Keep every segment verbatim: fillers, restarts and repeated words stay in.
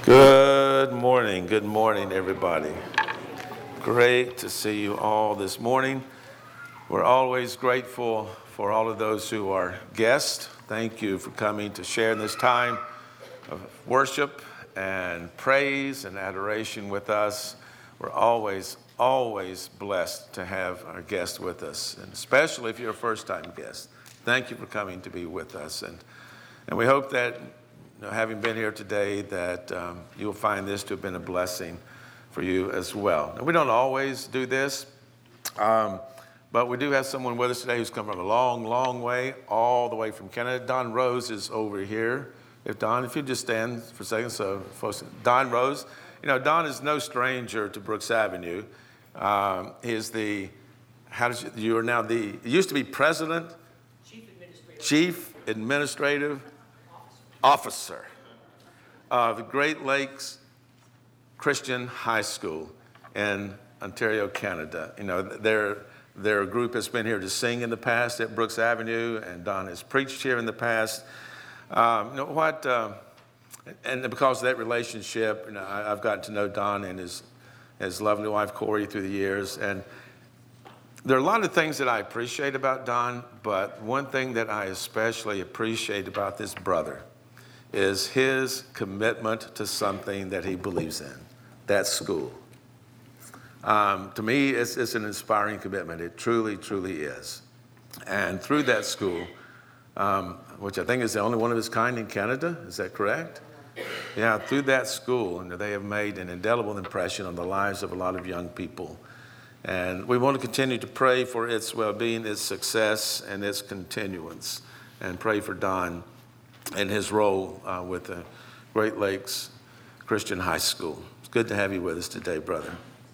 Good morning. Good morning, everybody. Great to see you all this morning. We're always grateful for all of those who are guests. Thank you for coming to share in this time of worship and praise and adoration with us. We're always, always blessed to have our guests with us, and especially if you're a first-time guest. Thank you for coming to be with us. And, and we hope that You know, having been here today, that um, you'll find this to have been a blessing for you as well. Now, we don't always do this, um, but we do have someone with us today who's come from a long, long way, all the way from Canada. Don Rose is over here. If Don, if you just stand for a second, so folks, Don Rose, you know, Don is no stranger to Brooks Avenue. Um, he is the, how does you, you are now the, you used to be president, Chief Administrative, Chief Administrative Officer of the Great Lakes Christian High School in Ontario, Canada. You know, their, their group has been here to sing in the past at Brooks Avenue, and Don has preached here in the past. Um, you know what, uh, and because of that relationship, you know, I, I've gotten to know Don and his, his lovely wife, Corey, through the years. And there are a lot of things that I appreciate about Don, but one thing that I especially appreciate about this brother is his commitment to something that he believes in, that's school. Um, to me, it's, it's an inspiring commitment. It truly, truly is. And through that school, um, which I think is the only one of its kind in Canada, is that correct? Yeah, through that school, and they have made an indelible impression on the lives of a lot of young people. And we want to continue to pray for its well-being, its success, and its continuance, and pray for Don and his role uh, with the Great Lakes Christian High School. It's good to have you with us today, brother.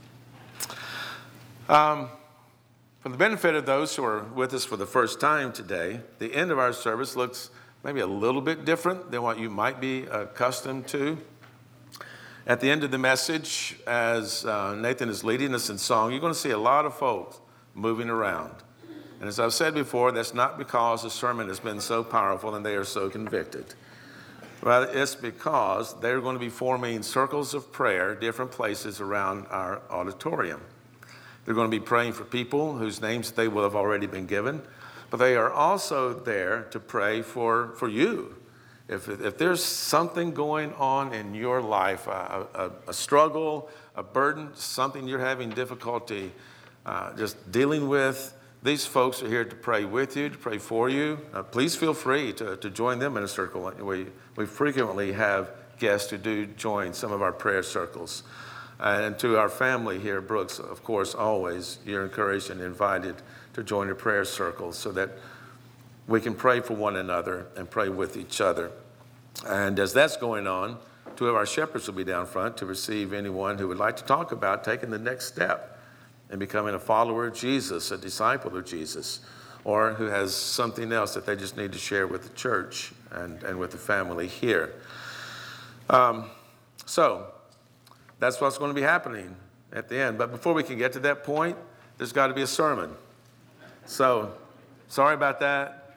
Um, for the benefit of those who are with us for the first time today, the end of our service looks maybe a little bit different than what you might be accustomed to. At the end of the message, as uh, Nathan is leading us in song, you're going to see a lot of folks moving around. And as I've said before, that's not because the sermon has been so powerful and they are so convicted. Rather, it's because they're going to be forming circles of prayer, different places around our auditorium. They're going to be praying for people whose names they will have already been given, but they are also there to pray for, for you. If, if there's something going on in your life, a, a, a struggle, a burden, something you're having difficulty uh, just dealing with, these folks are here to pray with you, to pray for you. Uh, please feel free to, to join them in a circle. We, we frequently have guests who do join some of our prayer circles. And to our family here at Brooks, of course, always you're encouraged and invited to join a prayer circle so that we can pray for one another and pray with each other. And as that's going on, two of our shepherds will be down front to receive anyone who would like to talk about taking the next step in becoming a follower of Jesus, a disciple of Jesus, or who has something else that they just need to share with the church and, and with the family here. Um, so that's what's going to be happening at the end. But before we can get to that point, there's got to be a sermon. So sorry about that.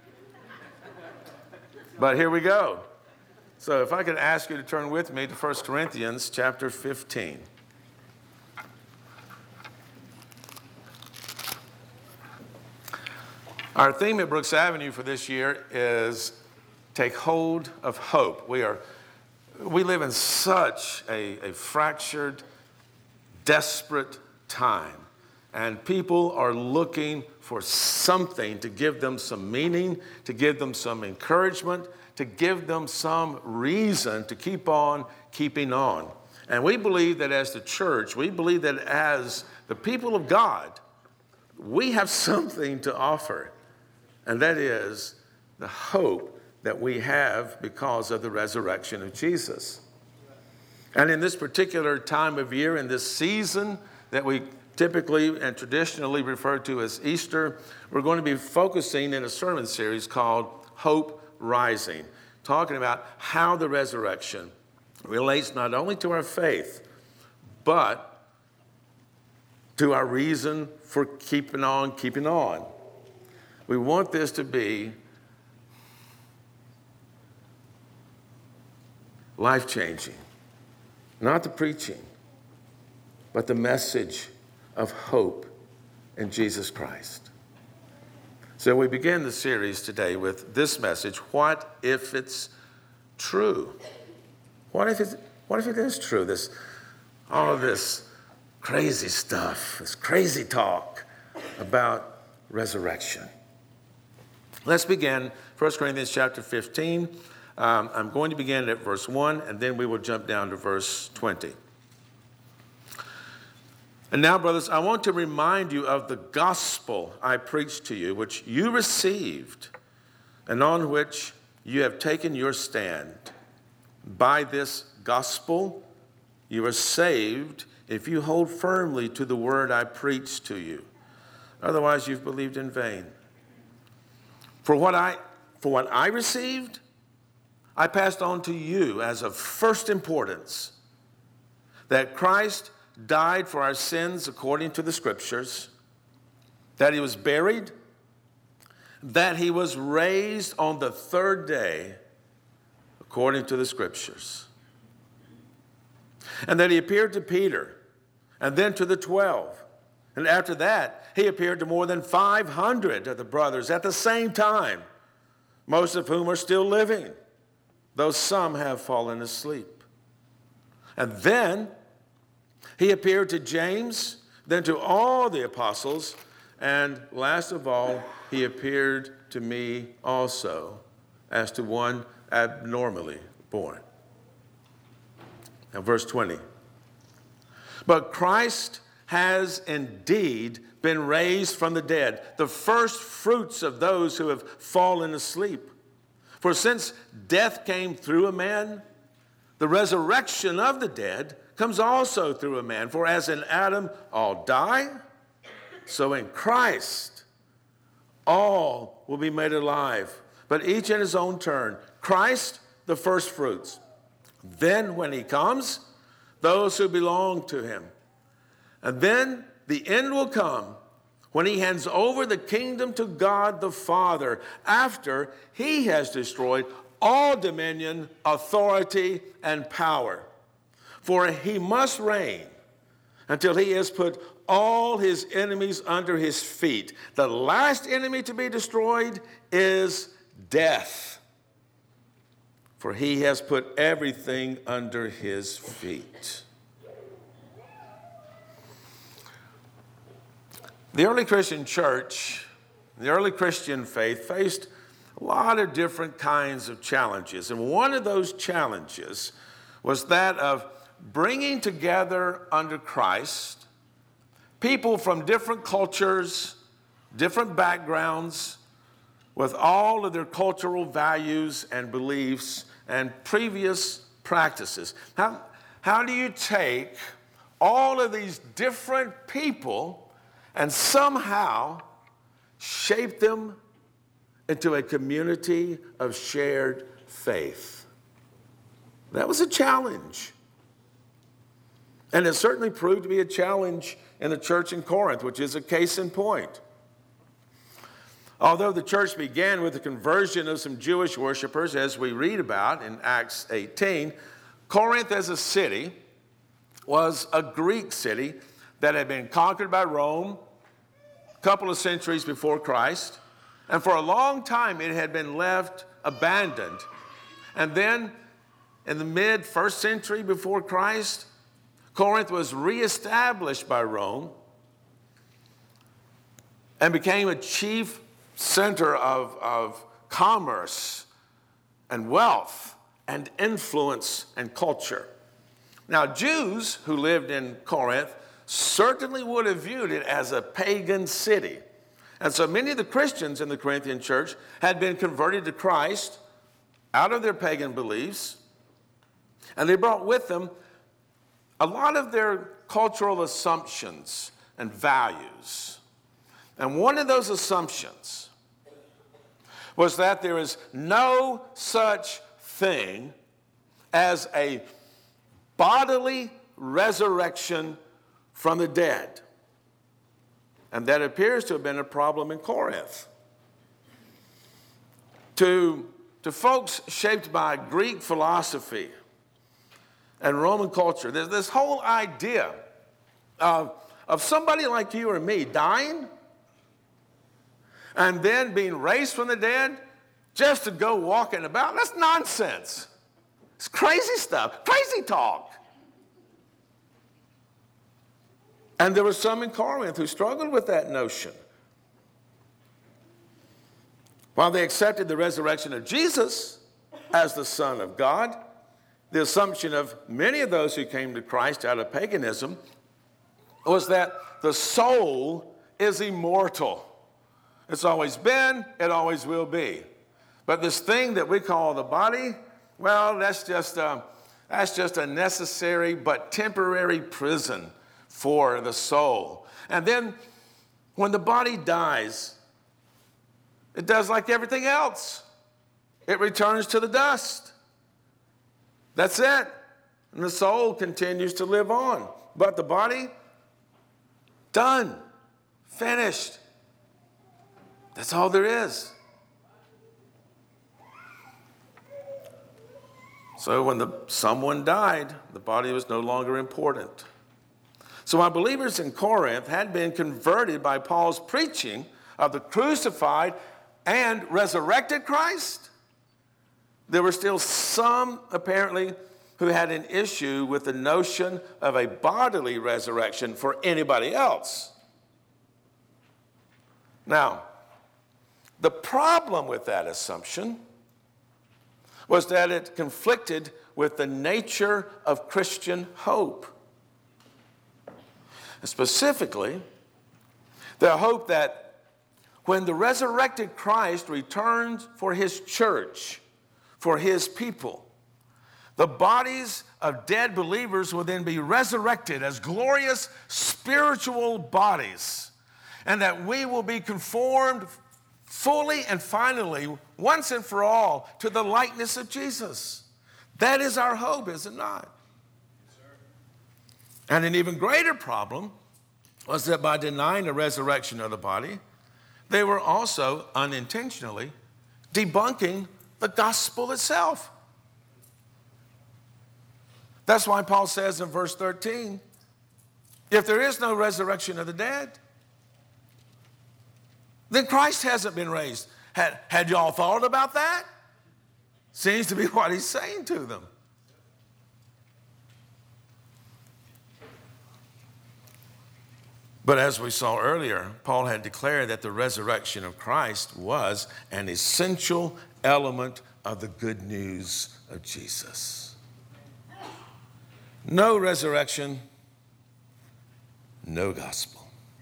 But here we go. So if I could ask you to turn with me to First Corinthians chapter fifteen. Our theme at Brooks Avenue for this year is take hold of hope. We are, we live in such a, a fractured, desperate time, and people are looking for something to give them some meaning, to give them some encouragement, to give them some reason to keep on keeping on. And we believe that as the church, we believe that as the people of God, we have something to offer. And that is the hope that we have because of the resurrection of Jesus. And in this particular time of year, in this season that we typically and traditionally refer to as Easter, we're going to be focusing in a sermon series called Hope Rising, talking about how the resurrection relates not only to our faith, but to our reason for keeping on, keeping on. We want this to be life-changing. not the preaching, but the message of hope in Jesus Christ. So we begin the series today with this message: what if it's true? What if it's, what if it is true? This, all of this crazy stuff, this crazy talk about resurrection. Let's begin First Corinthians chapter fifteen. Um, I'm going to begin at verse one, and then we will jump down to verse twenty. And now, brothers, I want to remind you of the gospel I preached to you, which you received, and on which you have taken your stand. By this gospel, you are saved if you hold firmly to the word I preached to you. Otherwise, you've believed in vain. For what I, for what I received, I passed on to you as of first importance, that Christ died for our sins according to the Scriptures, that he was buried, that he was raised on the third day according to the Scriptures, and that he appeared to Peter and then to the twelve. And after that, he appeared to more than five hundred of the brothers at the same time, most of whom are still living, though some have fallen asleep. And then he appeared to James, then to all the apostles, and last of all, he appeared to me also, as to one abnormally born. Now, verse twenty. But Christ has indeed been raised from the dead, the first fruits of those who have fallen asleep. For since death came through a man, the resurrection of the dead comes also through a man. For as in Adam all die, so in Christ all will be made alive, but each in his own turn. Christ, the first fruits. Then when he comes, those who belong to him. And then the end will come when he hands over the kingdom to God the Father, after he has destroyed all dominion, authority, and power. For he must reign until he has put all his enemies under his feet. The last enemy to be destroyed is death, for he has put everything under his feet. The early Christian church, the early Christian faith faced a lot of different kinds of challenges. And one of those challenges was that of bringing together under Christ people from different cultures, different backgrounds, with all of their cultural values and beliefs and previous practices. How, how do you take all of these different people and somehow shape them into a community of shared faith? That was a challenge. And it certainly proved to be a challenge in the church in Corinth, which is a case in point. Although the church began with the conversion of some Jewish worshipers, as we read about in Acts eighteen, Corinth as a city was a Greek city that had been conquered by Rome a couple of centuries before Christ. And for a long time, it had been left abandoned. And then in the mid first century before Christ, Corinth was reestablished by Rome and became a chief center of, of commerce and wealth and influence and culture. Now, Jews who lived in Corinth certainly would have viewed it as a pagan city. And so many of the Christians in the Corinthian church had been converted to Christ out of their pagan beliefs, and they brought with them a lot of their cultural assumptions and values. And one of those assumptions was that there is no such thing as a bodily resurrection from the dead. And that appears to have been a problem in Corinth. To, to folks shaped by Greek philosophy and Roman culture, there's this whole idea of, of somebody like you or me dying and then being raised from the dead just to go walking about. That's nonsense. It's crazy stuff, crazy talk. And there were some in Corinth who struggled with that notion. While they accepted the resurrection of Jesus as the Son of God, the assumption of many of those who came to Christ out of paganism was that the soul is immortal. It's always been, it always will be. But this thing that we call the body, well, that's just a, that's just a necessary but temporary prison for the soul. And then when the body dies, it does like everything else. It returns to the dust. That's it. And the soul continues to live on. But the body, done, finished. That's all there is. So when the, someone died, the body was no longer important. So while believers in Corinth had been converted by Paul's preaching of the crucified and resurrected Christ, there were still some, apparently, who had an issue with the notion of a bodily resurrection for anybody else. Now, the problem with that assumption was that it conflicted with the nature of Christian hope. Specifically, the hope that when the resurrected Christ returns for his church, for his people, the bodies of dead believers will then be resurrected as glorious spiritual bodies, and that we will be conformed fully and finally, once and for all, to the likeness of Jesus. That is our hope, is it not? Yes, sir. And an even greater problem was that by denying the resurrection of the body, they were also unintentionally debunking the gospel itself. That's why Paul says in verse thirteen, if there is no resurrection of the dead, then Christ hasn't been raised. Had, had y'all thought about that? Seems to be what he's saying to them. But as we saw earlier, Paul had declared that the resurrection of Christ was an essential element of the good news of Jesus. No resurrection, no gospel.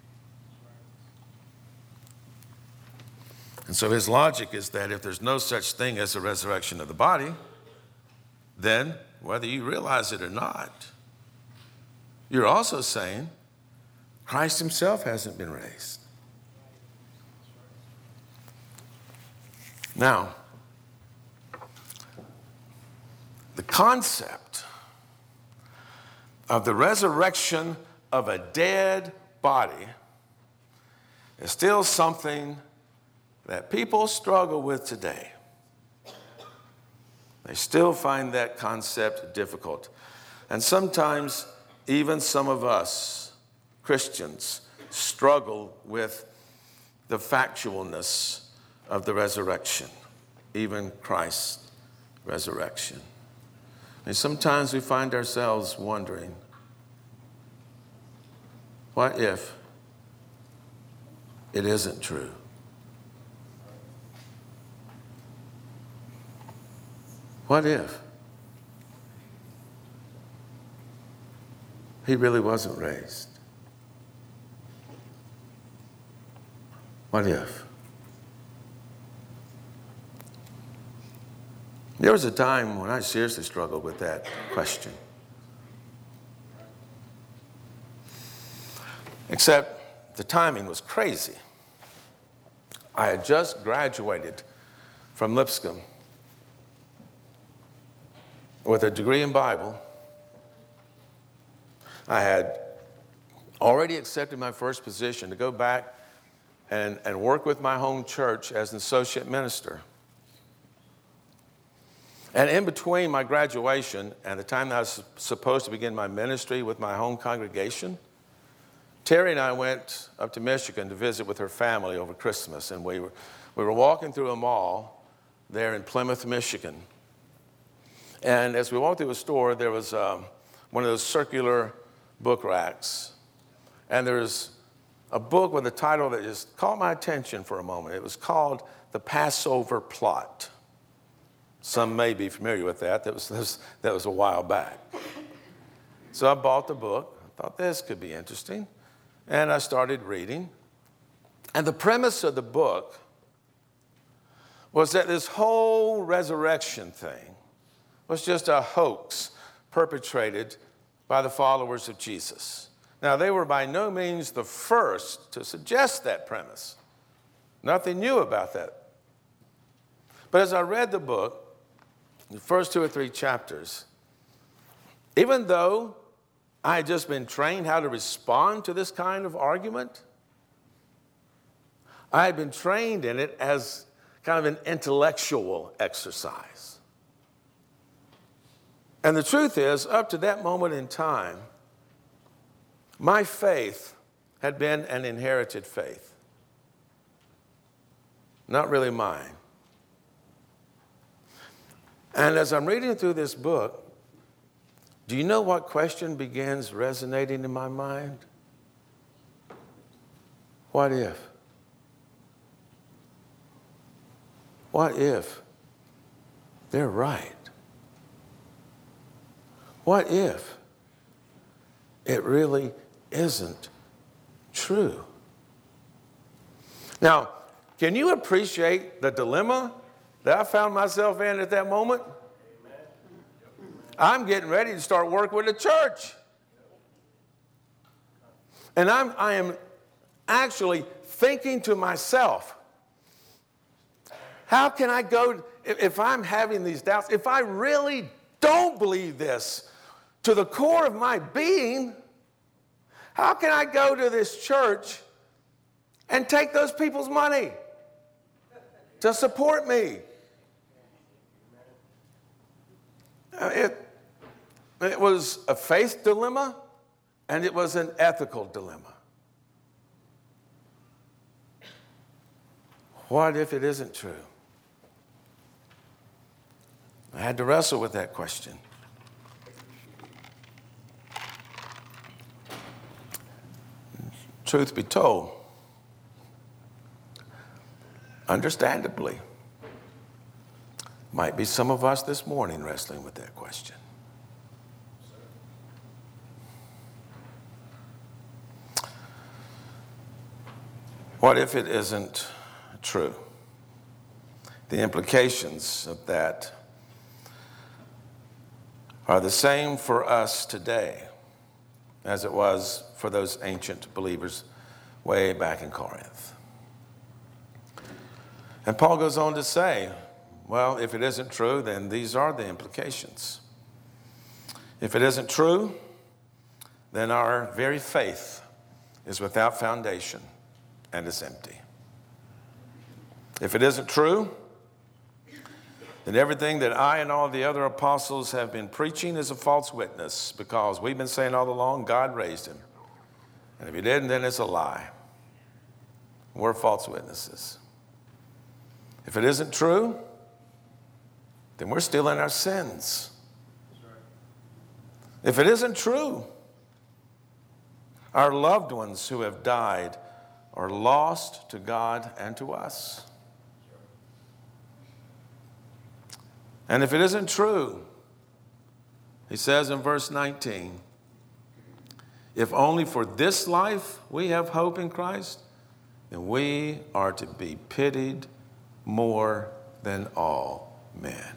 And so his logic is that if there's no such thing as a resurrection of the body, then whether you realize it or not, you're also saying Christ himself hasn't been raised. Now, the concept of the resurrection of a dead body is still something that people struggle with today. They still find that concept difficult. And sometimes even some of us, Christians, struggle with the factualness of the resurrection, even Christ's resurrection. And sometimes we find ourselves wondering, what if it isn't true? What if he really wasn't raised? What if? There was a time when I seriously struggled with that question. Except the timing was crazy. I had just graduated from Lipscomb with a degree in Bible. I had already accepted my first position to go back and, and work with my home church as an associate minister. And in between my graduation and the time that I was supposed to begin my ministry with my home congregation, Terry and I went up to Michigan to visit with her family over Christmas. And we were, we were walking through a mall there in Plymouth, Michigan. And as we walked through a store, there was um, one of those circular book racks. And there was a book with a title that just caught my attention for a moment. It was called The Passover Plot. Some may be familiar with that. That was, that was, that was a while back. So I bought the book. I thought this could be interesting. And I started reading. And the premise of the book was that this whole resurrection thing was just a hoax perpetrated by the followers of Jesus. Now, they were by no means the first to suggest that premise. Nothing new about that. But as I read the book, the first two or three chapters, even though I had just been trained how to respond to this kind of argument, I had been trained in it as kind of an intellectual exercise. And the truth is, up to that moment in time, my faith had been an inherited faith, not really mine. And as I'm reading through this book, do you know what question begins resonating in my mind? What if? What if they're right? What if it really isn't true? Now, can you appreciate the dilemma that I found myself in at that moment? I'm getting ready to start work with the church. And I'm, I am actually thinking to myself, how can I go, if, if I'm having these doubts, if I really don't believe this to the core of my being, how can I go to this church and take those people's money to support me? It, it was a faith dilemma, and it was an ethical dilemma. What if it isn't true? I had to wrestle with that question. Truth be told, understandably, might be some of us this morning wrestling with that question. What if it isn't true? The implications of that are the same for us today as it was for those ancient believers way back in Corinth. And Paul goes on to say, well, if it isn't true, then these are the implications. If it isn't true, then our very faith is without foundation and is empty. If it isn't true, then everything that I and all the other apostles have been preaching is a false witness, because we've been saying all along God raised him. And if he didn't, then it's a lie. We're false witnesses. If it isn't true, then we're still in our sins. If it isn't true, our loved ones who have died are lost to God and to us. And if it isn't true, he says in verse nineteen, if only for this life we have hope in Christ, then we are to be pitied more than all men.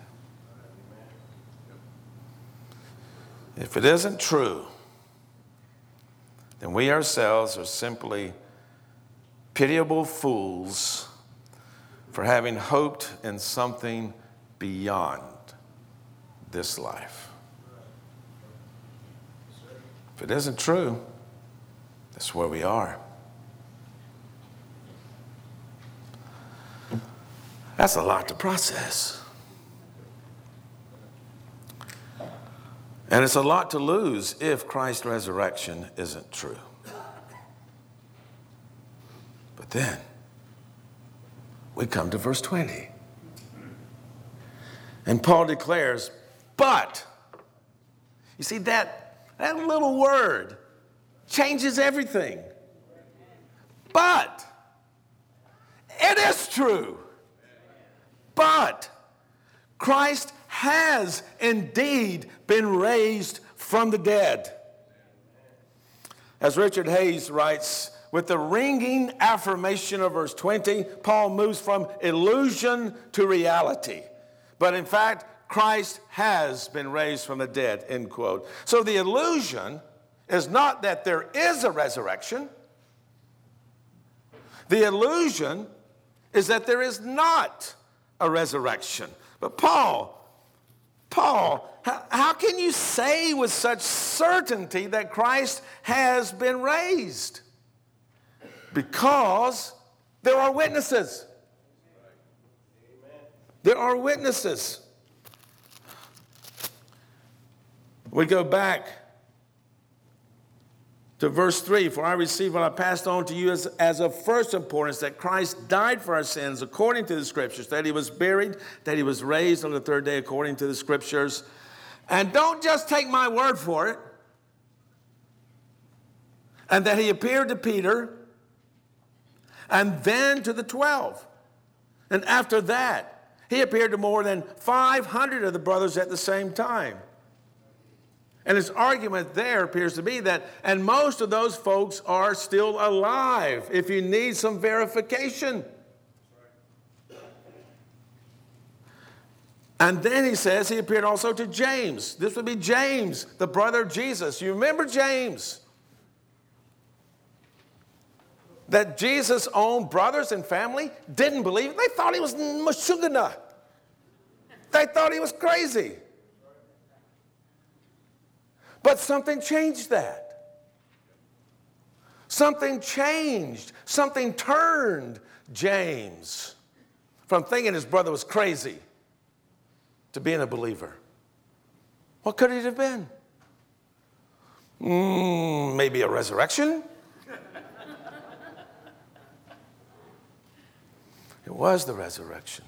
If it isn't true, then we ourselves are simply pitiable fools for having hoped in something beyond this life. If it isn't true, that's where we are. That's a lot to process. And it's a lot to lose if Christ's resurrection isn't true. But then we come to verse twenty. And Paul declares, but, you see, that, that little word changes everything. But, it is true. But, Christ has indeed been raised from the dead. As Richard Hayes writes, with the ringing affirmation of verse twenty, Paul moves from illusion to reality. But in fact, Christ has been raised from the dead, end quote. So the illusion is not that there is a resurrection. The illusion is that there is not a resurrection. But Paul, Paul, how, how can you say with such certainty that Christ has been raised? Because there are witnesses. There are witnesses. We go back to verse three. For I received what I passed on to you as, as of first importance, that Christ died for our sins according to the Scriptures, that he was buried, that he was raised on the third day according to the Scriptures. And don't just take my word for it. And that he appeared to Peter, and then to the twelve. And after that, he appeared to more than five hundred of the brothers at the same time. And his argument there appears to be that, and most of those folks are still alive, if you need some verification. And then he says he appeared also to James. This would be James, the brother of Jesus. You remember James? That Jesus' own brothers and family didn't believe. They thought he was Mashugana. They thought he was crazy. But something changed that. Something changed. Something turned James from thinking his brother was crazy to being a believer. What could it have been? Mm, maybe a resurrection? It was the resurrection.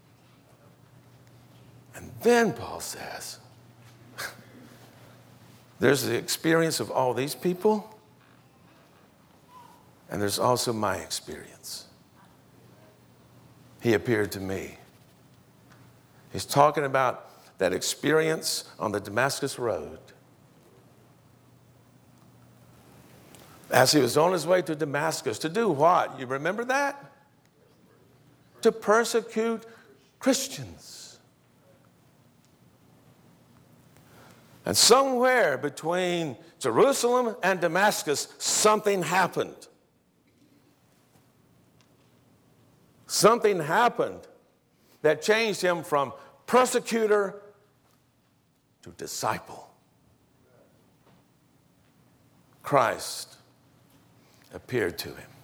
And then Paul says, there's the experience of all these people, and there's also my experience. He appeared to me. He's talking about that experience on the Damascus Road. As he was on his way to Damascus, to do what? You remember that? To persecute Christians. And somewhere between Jerusalem and Damascus, something happened. Something happened that changed him from persecutor to disciple. Christ appeared to him.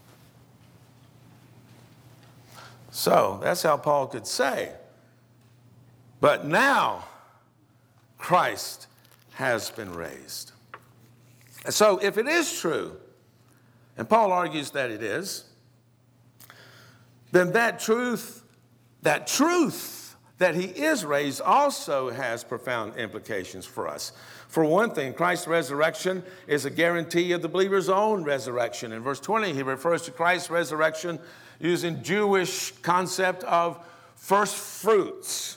So that's how Paul could say, but now Christ has been raised. And so if it is true, and Paul argues that it is, then that truth, that truth that he is raised also has profound implications for us. For one thing, Christ's resurrection is a guarantee of the believer's own resurrection. In verse twenty, he refers to Christ's resurrection using Jewish concept of first fruits.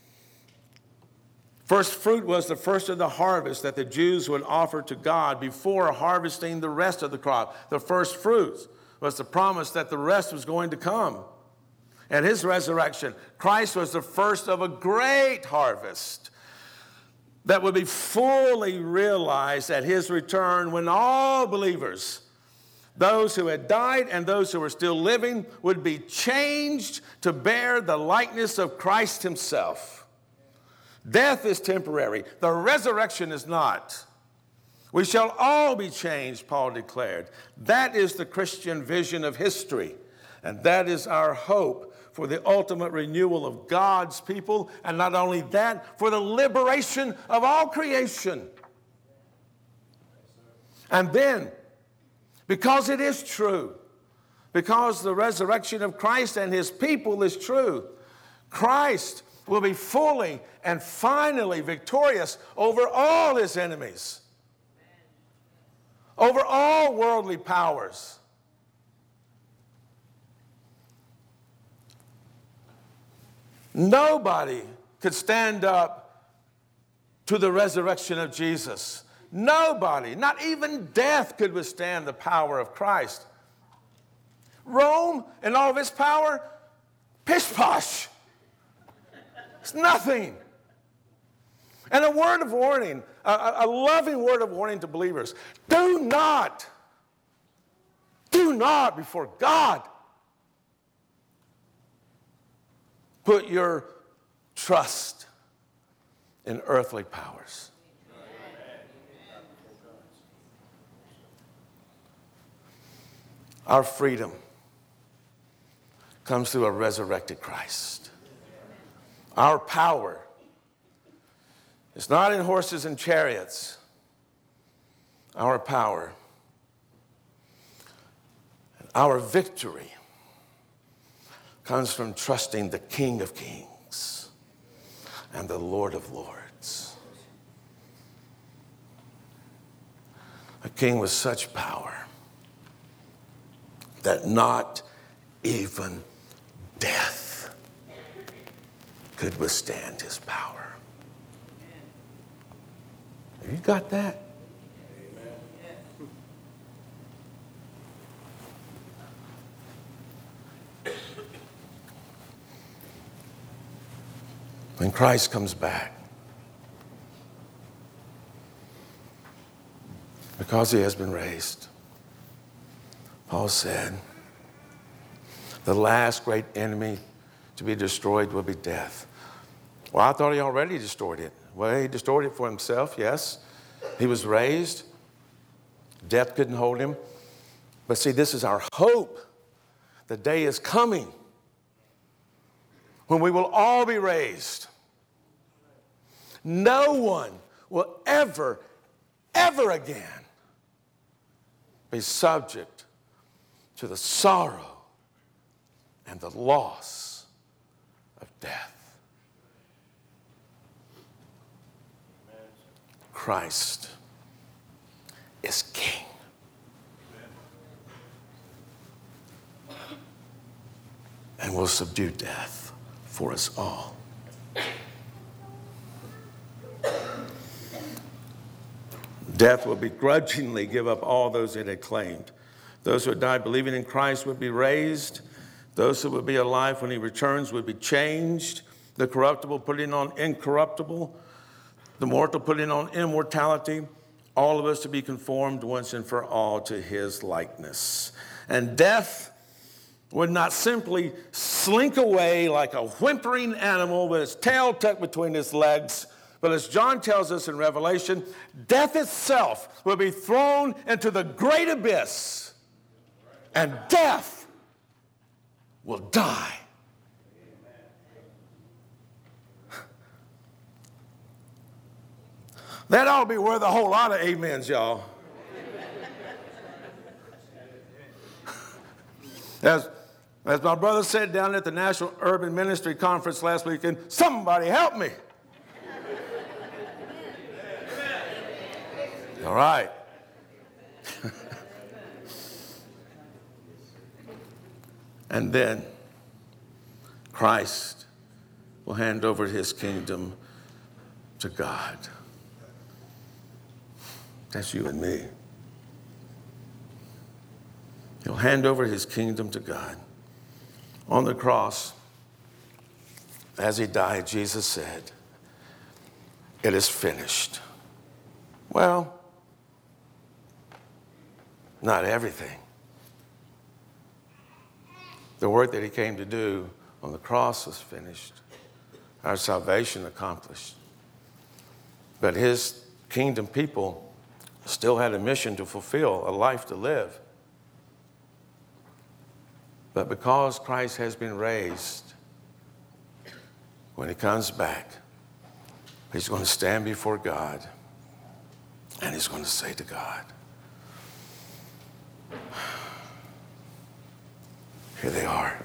First fruit was the first of the harvest that the Jews would offer to God before harvesting the rest of the crop. The first fruits was the promise that the rest was going to come. At his resurrection, Christ was the first of a great harvest that would be fully realized at his return, when all believers, those who had died and those who were still living, would be changed to bear the likeness of Christ himself. Death is temporary. The resurrection is not. We shall all be changed, Paul declared. That is the Christian vision of history, and that is our hope for the ultimate renewal of God's people, and not only that, for the liberation of all creation. And then, because it is true, because the resurrection of Christ and his people is true, Christ will be fully and finally victorious over all his enemies, over all worldly powers. Nobody could stand up to the resurrection of Jesus. Nobody, not even death, could withstand the power of Christ. Rome and all of its power, pish-posh. It's nothing. And a word of warning, a, a loving word of warning to believers. Do not, do not before God put your trust in earthly powers. Our freedom comes through a resurrected Christ. Our power is not in horses and chariots. Our power, our victory comes from trusting the King of Kings and the Lord of Lords. A king with such power that not even death could withstand his power. Have you got that? When Christ comes back, because he has been raised, Paul said, the last great enemy to be destroyed will be death. Well, I thought he already destroyed it. Well, he destroyed it for himself, yes. He was raised. Death couldn't hold him. But see, this is our hope. The day is coming when we will all be raised. No one will ever, ever again be subject to the sorrow and the loss of death. Christ is King. And will subdue death for us all. Death will begrudgingly give up all those it had claimed. Those who had died believing in Christ would be raised. Those who would be alive when he returns would be changed. The corruptible putting on incorruptible. The mortal putting on immortality. All of us to be conformed once and for all to his likeness. And death would not simply slink away like a whimpering animal with its tail tucked between its legs. But as John tells us in Revelation, death itself will be thrown into the great abyss. And death will die. That ought to be worth a whole lot of amens, y'all. As, as my brother said down at the National Urban Ministry Conference last weekend, somebody help me. All right. And then Christ will hand over his kingdom to God. That's you and me. He'll hand over his kingdom to God. On the cross, as he died, Jesus said, "It is finished." Well, not everything. The work that he came to do on the cross was finished. Our salvation accomplished. But his kingdom people still had a mission to fulfill, a life to live. But because Christ has been raised, when he comes back, he's going to stand before God and he's going to say to God, here they are,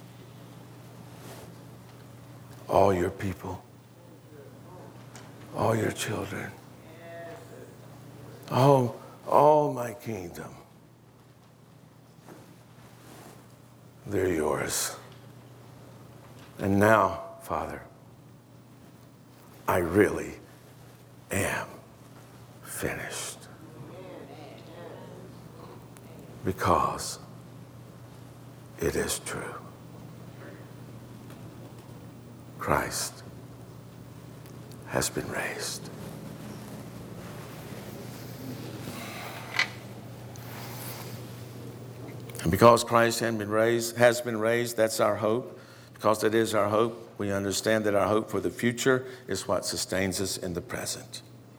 all your people, all your children, all, all my kingdom. They're yours. And now, Father, I really am finished. Because it is true. Christ has been raised. And because Christ has been raised, has been raised, that's our hope. Because it is our hope, we understand that our hope for the future is what sustains us in the present.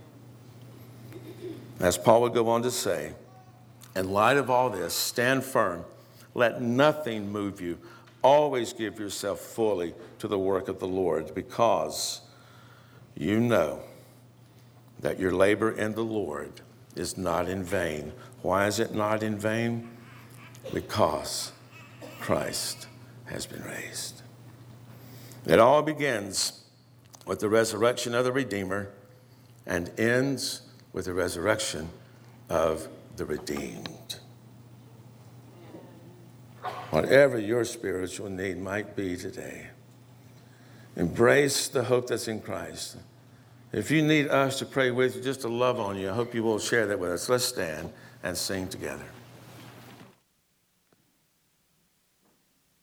As Paul would go on to say, in light of all this, stand firm. Let nothing move you. Always give yourself fully to the work of the Lord, because you know that your labor in the Lord is not in vain. Why is it not in vain? Because Christ has been raised. It all begins with the resurrection of the Redeemer and ends with the resurrection of the redeemed. Whatever your spiritual need might be today, embrace the hope that's in Christ. If you need us to pray with you, just to love on you, I hope you will share that with us. Let's stand and sing together.